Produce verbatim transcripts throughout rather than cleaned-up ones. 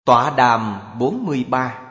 Tọa đàm bốn mươi ba.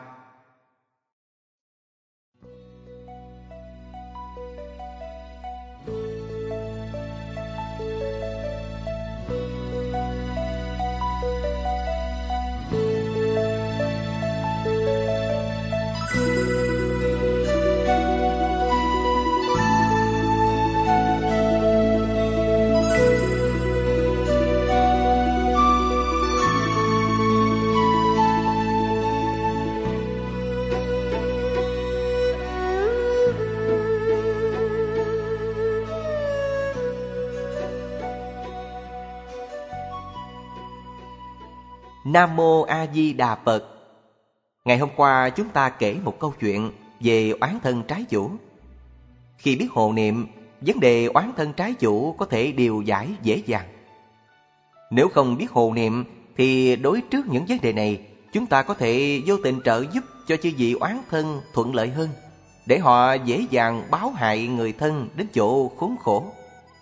Nam Mô A Di Đà Phật. Ngày hôm qua chúng ta kể một câu chuyện về oán thân trái chủ. Khi biết hộ niệm, vấn đề oán thân trái chủ có thể điều giải dễ dàng. Nếu không biết hộ niệm thì đối trước những vấn đề này, chúng ta có thể vô tình trợ giúp cho chư vị oán thân thuận lợi hơn, để họ dễ dàng báo hại người thân đến chỗ khốn khổ.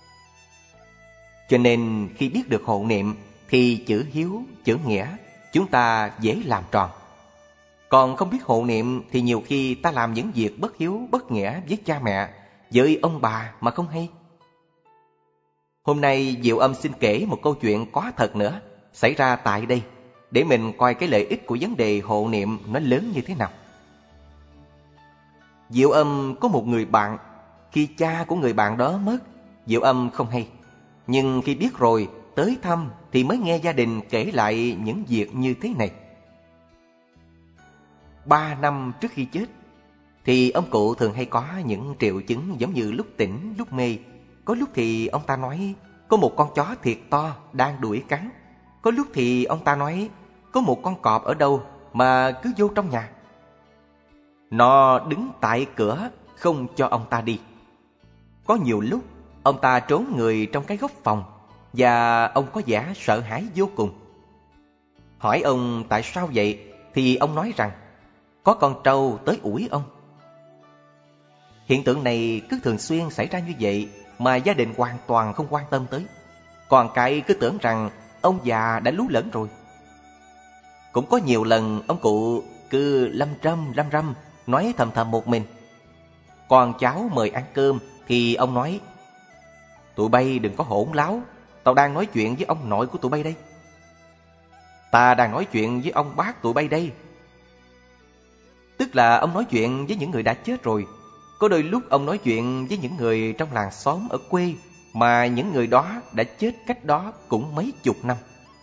Cho nên khi biết được hộ niệm thì chữ hiếu, chữ nghĩa chúng ta dễ làm tròn. Còn không biết hộ niệm thì nhiều khi ta làm những việc bất hiếu, bất nghĩa với cha mẹ, với ông bà mà không hay. Hôm nay Diệu Âm xin kể một câu chuyện có thật nữa, xảy ra tại đây, để mình coi cái lợi ích của vấn đề hộ niệm nó lớn như thế nào. Diệu Âm có một người bạn. Khi cha của người bạn đó mất, Diệu Âm không hay. Nhưng khi biết rồi, tới thăm thì mới nghe gia đình kể lại những việc như thế này. Ba năm trước khi chết thì ông cụ thường hay có những triệu chứng giống như lúc tỉnh, lúc mê. Có lúc thì ông ta nói có một con chó thiệt to đang đuổi cắn. Có lúc thì ông ta nói có một con cọp ở đâu mà cứ vô trong nhà. Nó đứng tại cửa không cho ông ta đi. Có nhiều lúc ông ta trốn người trong cái góc phòng, và ông có vẻ sợ hãi vô cùng. Hỏi ông tại sao vậy thì ông nói rằng có con trâu tới ủi ông. Hiện tượng này cứ thường xuyên xảy ra như vậy mà gia đình hoàn toàn không quan tâm tới. Còn cái cứ tưởng rằng ông già đã lú lẫn rồi. Cũng có nhiều lần ông cụ cứ lâm râm lâm râm nói thầm thầm một mình. Con cháu mời ăn cơm thì ông nói: tụi bay đừng có hỗn láo, tao đang nói chuyện với ông nội của tụi bay đây. Ta đang nói chuyện với ông bác tụi bay đây. Tức là ông nói chuyện với những người đã chết rồi. Có đôi lúc ông nói chuyện với những người trong làng xóm ở quê, mà những người đó đã chết cách đó cũng mấy chục năm.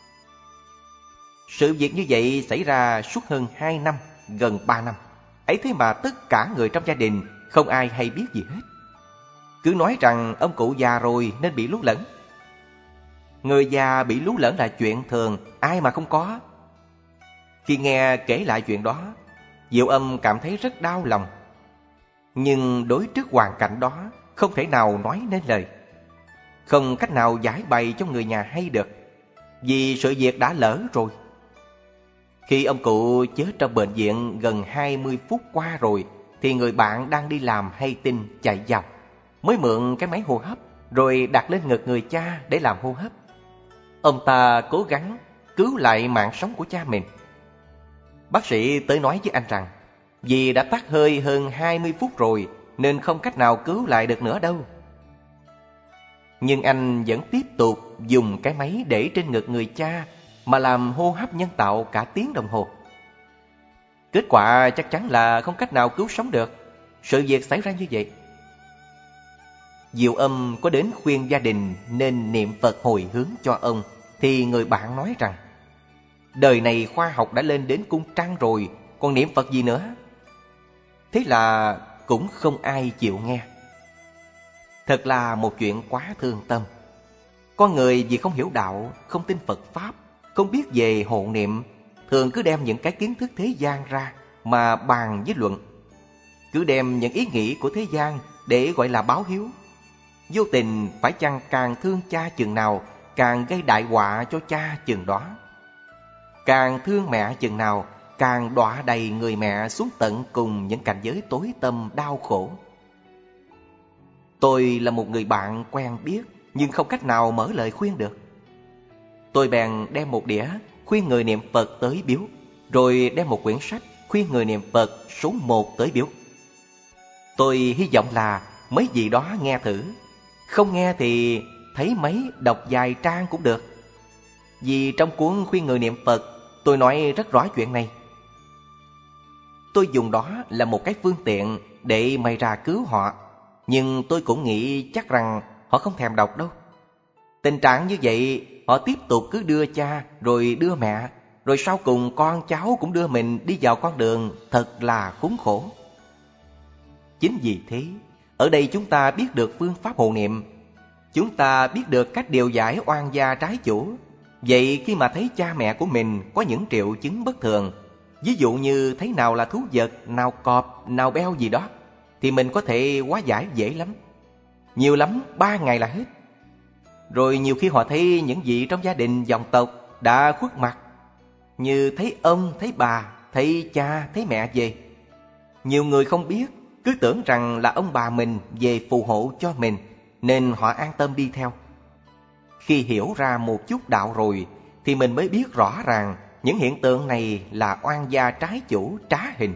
Sự việc như vậy xảy ra suốt hơn hai năm, gần ba năm. Ấy thế mà tất cả người trong gia đình không ai hay biết gì hết. Cứ nói rằng ông cụ già rồi nên bị lú lẫn. Người già bị lú lẫn là chuyện thường, ai mà không có. Khi nghe kể lại chuyện đó, Diệu Âm cảm thấy rất đau lòng. Nhưng đối trước hoàn cảnh đó, không thể nào nói nên lời, không cách nào giải bày cho người nhà hay được, vì sự việc đã lỡ rồi. Khi ông cụ chết trong bệnh viện gần hai mươi phút qua rồi, thì người bạn đang đi làm hay tin chạy vào, mới mượn cái máy hô hấp, rồi đặt lên ngực người cha để làm hô hấp. Ông ta cố gắng cứu lại mạng sống của cha mình. Bác sĩ tới nói với anh rằng vì đã tắt hơi hơn hai mươi phút rồi nên không cách nào cứu lại được nữa đâu. Nhưng anh vẫn tiếp tục dùng cái máy để trên ngực người cha mà làm hô hấp nhân tạo cả tiếng đồng hồ. Kết quả chắc chắn là không cách nào cứu sống được. Sự việc xảy ra như vậy. Diệu Âm có đến khuyên gia đình nên niệm Phật hồi hướng cho ông, thì người bạn nói rằng đời này khoa học đã lên đến cung trăng rồi, còn niệm Phật gì nữa. Thế là cũng không ai chịu nghe. Thật là một chuyện quá thương tâm. Con người vì không hiểu đạo, không tin Phật Pháp, không biết về hộ niệm, thường cứ đem những cái kiến thức thế gian ra mà bàn với luận. Cứ đem những ý nghĩ của thế gian để gọi là báo hiếu. Vô tình phải chăng càng thương cha chừng nào, càng gây đại họa cho cha chừng đó. Càng thương mẹ chừng nào, càng đọa đầy người mẹ xuống tận cùng những cảnh giới tối tăm đau khổ. Tôi là một người bạn quen biết, nhưng không cách nào mở lời khuyên được. Tôi bèn đem một đĩa khuyên người niệm Phật tới biếu. rồi đem một quyển sách khuyên người niệm Phật số một tới biếu. Tôi hy vọng là mấy vị đó nghe thử. Không nghe thì thấy mấy đọc vài trang cũng được. Vì trong cuốn khuyên người niệm Phật, tôi nói rất rõ chuyện này. Tôi dùng đó là một cái phương tiện để may ra cứu họ. Nhưng tôi cũng nghĩ chắc rằng họ không thèm đọc đâu. Tình trạng như vậy, họ tiếp tục cứ đưa cha rồi đưa mẹ, rồi sau cùng con cháu cũng đưa mình đi vào con đường thật là khốn khổ. Chính vì thế, ở đây chúng ta biết được phương pháp hộ niệm. Chúng ta biết được cách điều giải oan gia trái chủ. Vậy khi mà thấy cha mẹ của mình có những triệu chứng bất thường, ví dụ như thấy nào là thú vật, nào cọp, nào beo gì đó, thì mình có thể hóa giải dễ lắm. Nhiều lắm ba ngày là hết. Rồi nhiều khi họ thấy những vị trong gia đình dòng tộc đã khuất mặt, như thấy ông, thấy bà, thấy cha, thấy mẹ về. Nhiều người không biết, cứ tưởng rằng là ông bà mình về phù hộ cho mình, nên họ an tâm đi theo. Khi hiểu ra một chút đạo rồi, thì mình mới biết rõ ràng những hiện tượng này là oan gia trái chủ trá hình.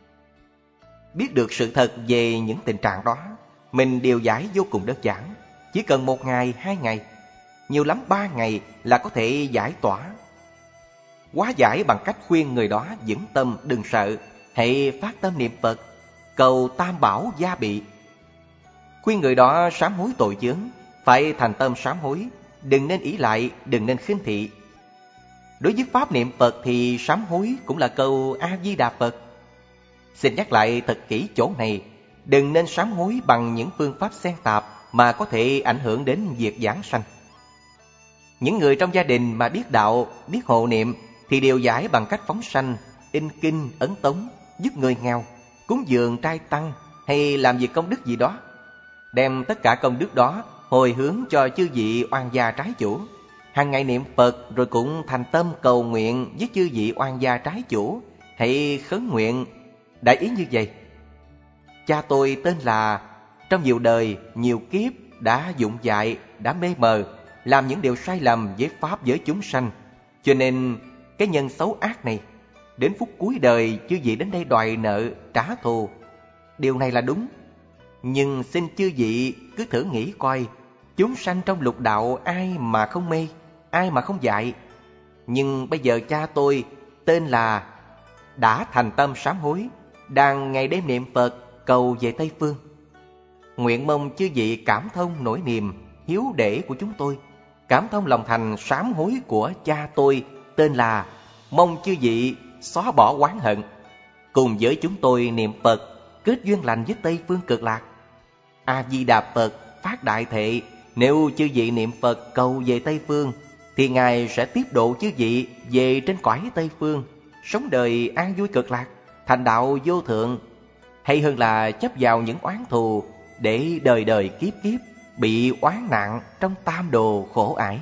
Biết được sự thật về những tình trạng đó, mình điều giải vô cùng đơn giản. Chỉ cần một ngày, hai ngày, nhiều lắm ba ngày là có thể giải tỏa. Hóa giải bằng cách khuyên người đó vững tâm đừng sợ, hãy phát tâm niệm Phật, cầu Tam Bảo gia bị. Khuyên người đó sám hối tội chướng, phải thành tâm sám hối, đừng nên ỷ lại, đừng nên khinh thị. Đối với pháp niệm Phật thì sám hối cũng là câu A Di Đà Phật. Xin nhắc lại thật kỹ chỗ này, đừng nên sám hối bằng những phương pháp xen tạp mà có thể ảnh hưởng đến việc giảng sanh. Những người trong gia đình mà biết đạo, biết hộ niệm thì điều giải bằng cách phóng sanh, in kinh, ấn tống, giúp người nghèo, cúng dường trai tăng hay làm việc công đức gì đó. Đem tất cả công đức đó hồi hướng cho chư vị oan gia trái chủ. Hàng ngày niệm Phật rồi cũng thành tâm cầu nguyện với chư vị oan gia trái chủ. Hãy khấn nguyện đại ý như vậy: cha tôi tên là, trong nhiều đời, nhiều kiếp đã dụng dại, đã mê mờ, làm những điều sai lầm với pháp với chúng sanh. Cho nên cái nhân xấu ác này, đến phút cuối đời chư vị đến đây đòi nợ, trả thù. Điều này là đúng. Nhưng xin chư vị cứ thử nghĩ coi, chúng sanh trong lục đạo ai mà không mê, ai mà không dại. Nhưng bây giờ cha tôi tên là đã thành tâm sám hối, đang ngày đêm niệm Phật cầu về Tây Phương. Nguyện mong chư vị cảm thông nỗi niềm hiếu để của chúng tôi, cảm thông lòng thành sám hối của cha tôi tên là, mong chư vị xóa bỏ oán hận, cùng với chúng tôi niệm Phật kết duyên lành với Tây Phương Cực Lạc. A Di Đà Phật phát đại thệ, nếu chư vị niệm Phật cầu về Tây Phương thì Ngài sẽ tiếp độ chư vị về trên cõi Tây Phương, sống đời an vui cực lạc, thành đạo vô thượng, hay hơn là chấp vào những oán thù để đời đời kiếp kiếp bị oán nạn trong tam đồ khổ ải.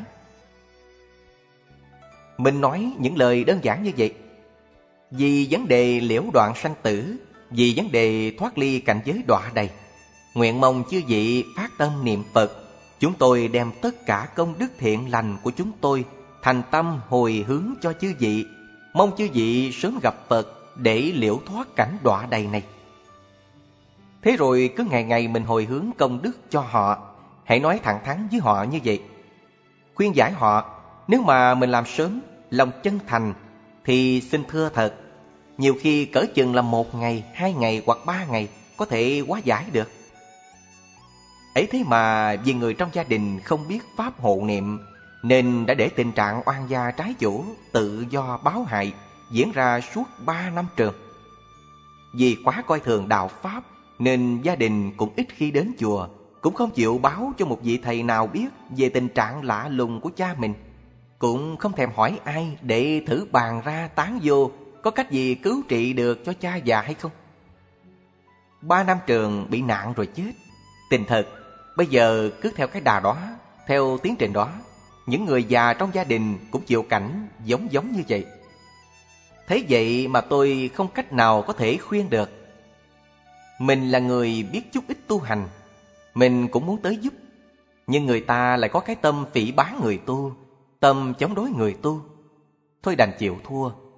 Mình nói những lời đơn giản như vậy vì vấn đề liễu đoạn sanh tử, vì vấn đề thoát ly cảnh giới đọa đầy. Nguyện mong chư vị phát tâm niệm Phật, chúng tôi đem tất cả công đức thiện lành của chúng tôi thành tâm hồi hướng cho chư vị, mong chư vị sớm gặp Phật để liễu thoát cảnh đọa đầy này. Thế rồi cứ ngày ngày mình hồi hướng công đức cho họ, hãy nói thẳng thắn với họ như vậy, khuyên giải họ. Nếu mà mình làm sớm, lòng chân thành, thì xin thưa thật, nhiều khi cỡ chừng là một ngày, hai ngày hoặc ba ngày có thể hóa giải được. Ấy thế mà vì người trong gia đình không biết pháp hộ niệm, nên đã để tình trạng oan gia trái chủ, tự do báo hại diễn ra suốt ba năm trường. Vì quá coi thường đạo pháp, nên gia đình cũng ít khi đến chùa, cũng không chịu báo cho một vị thầy nào biết về tình trạng lạ lùng của cha mình, cũng không thèm hỏi ai để thử bàn ra tán vô có cách gì cứu trị được cho cha già hay không. Ba năm trường bị nạn rồi chết. Tình thật, bây giờ cứ theo cái đà đó, theo tiến trình đó, những người già trong gia đình cũng chịu cảnh giống giống như vậy. Thế vậy mà tôi không cách nào có thể khuyên được. Mình là người biết chút ít tu hành, mình cũng muốn tới giúp, nhưng người ta lại có cái tâm phỉ báng người tu, tâm chống đối người tu. Thôi đành chịu thua,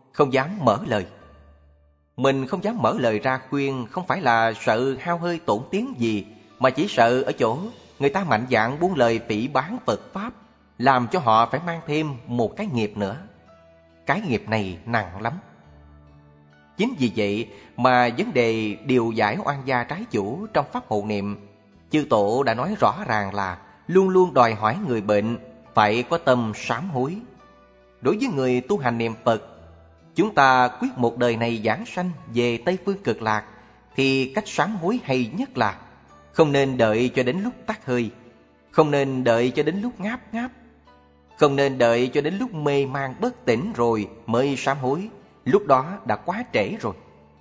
không dám mở lời. Mình không dám mở lời ra khuyên không phải là sợ hao hơi tổn tiếng gì, mà chỉ sợ ở chỗ người ta mạnh dạn buông lời phỉ báng Phật Pháp, làm cho họ phải mang thêm một cái nghiệp nữa. Cái nghiệp này nặng lắm. Chính vì vậy mà vấn đề điều giải oan gia trái chủ trong pháp hộ niệm, chư tổ đã nói rõ ràng là luôn luôn đòi hỏi người bệnh phải có tâm sám hối. Đối với người tu hành niệm Phật, chúng ta quyết một đời này giảng sanh về Tây Phương Cực Lạc, thì cách sám hối hay nhất là không nên đợi cho đến lúc tắt hơi, không nên đợi cho đến lúc ngáp ngáp, không nên đợi cho đến lúc mê man bất tỉnh rồi mới sám hối. Lúc đó đã quá trễ rồi.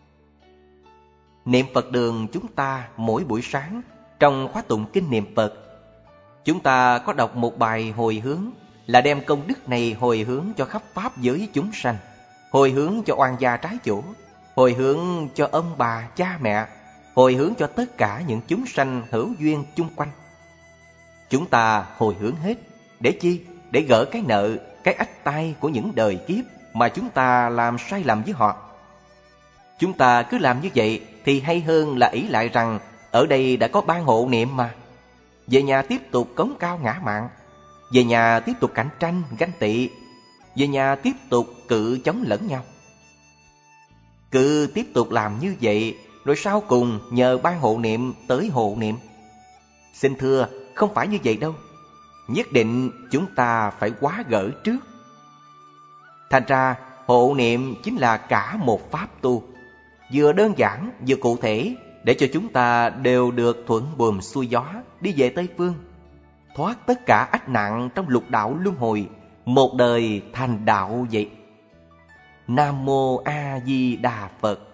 Niệm Phật đường chúng ta mỗi buổi sáng trong khóa tụng kinh niệm Phật, chúng ta có đọc một bài hồi hướng, là đem công đức này hồi hướng cho khắp pháp giới chúng sanh, hồi hướng cho oan gia trái chủ, hồi hướng cho ông bà cha mẹ, hồi hướng cho tất cả những chúng sanh hữu duyên chung quanh. Chúng ta hồi hướng hết. Để chi? Để gỡ cái nợ, cái ách tai của những đời kiếp mà chúng ta làm sai lầm với họ. Chúng ta cứ làm như vậy thì hay hơn là ỷ lại rằng ở đây đã có ban hộ niệm mà. Về nhà tiếp tục cống cao ngã mạn, về nhà tiếp tục cạnh tranh, ganh tị, về nhà tiếp tục cự chống lẫn nhau. Cứ tiếp tục làm như vậy, rồi sau cùng nhờ ban hộ niệm tới hộ niệm. Xin thưa, không phải như vậy đâu. Nhất định chúng ta phải quá gỡ trước. Thành ra hộ niệm chính là cả một pháp tu, vừa đơn giản vừa cụ thể, để cho chúng ta đều được thuận buồm xuôi gió đi về Tây Phương, thoát tất cả ách nạn trong lục đạo luân hồi, một đời thành đạo vậy. Nam Mô A Di Đà Phật.